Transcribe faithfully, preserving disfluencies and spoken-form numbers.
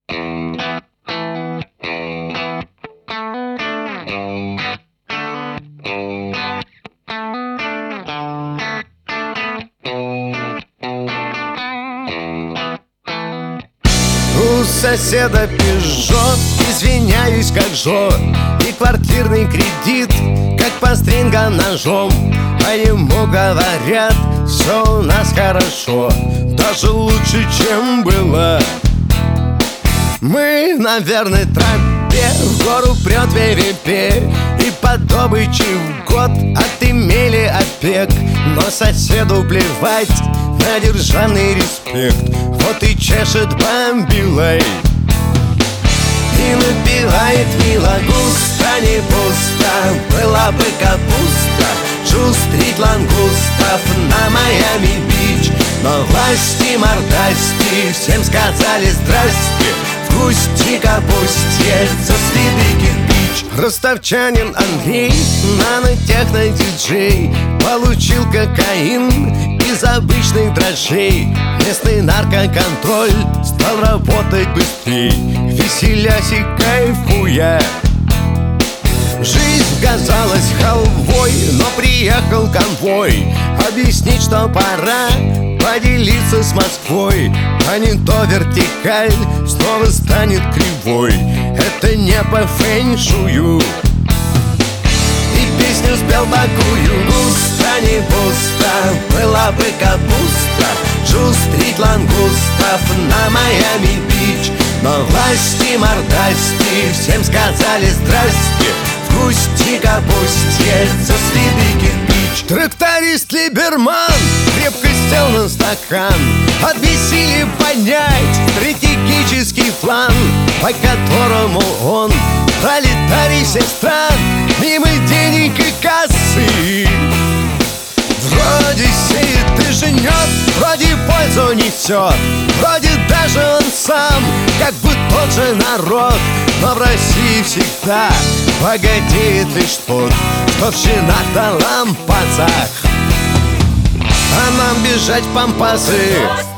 У соседа Пежо, извиняюсь, как Жо, и квартирный кредит, как по стрингам ножом. По нему говорят, все у нас хорошо, даже лучше, чем было. Мы на верной тропе, в гору прет ВВП, и по добыче в год отымели опек. Но соседу плевать на державный респект, вот и чешет бомбилой и напевает мило: густо не пусто, была бы капуста, шустрить лангустов на Майами-Бич. Но власти мордасти всем сказали здрасте, в густи капусте за следы кирпич. Ростовчанин Андрей, нанотехно-диджей, получил кокаин из обычных дрожжей. Местный наркоконтроль стал работать быстрей, веселясь и кайфуя. Жизнь казалась халвой, но приехал конвой объяснить, что пора поделиться с Москвой. А не то вертикаль снова станет кривой, это не по фэншую. И песню спел такую: густо не пусто, была бы капуста, шустрить лангустов на Майами-Бич. Но власти мордасти всем сказали здрасте, в густи капусте за следы кирпич. Тракторист Либерман крепко сел на стакан, от веселья понять стратегический план, по которому он пролетарий всех стран, мимо денег и кассы. Вроде сеет и женет, вроде пользу несет, вроде даже он сам как бы тот же народ. Но в России всегда богатеет лишь тот, кто в чинах да лампасах. А нам бежать в пампасы,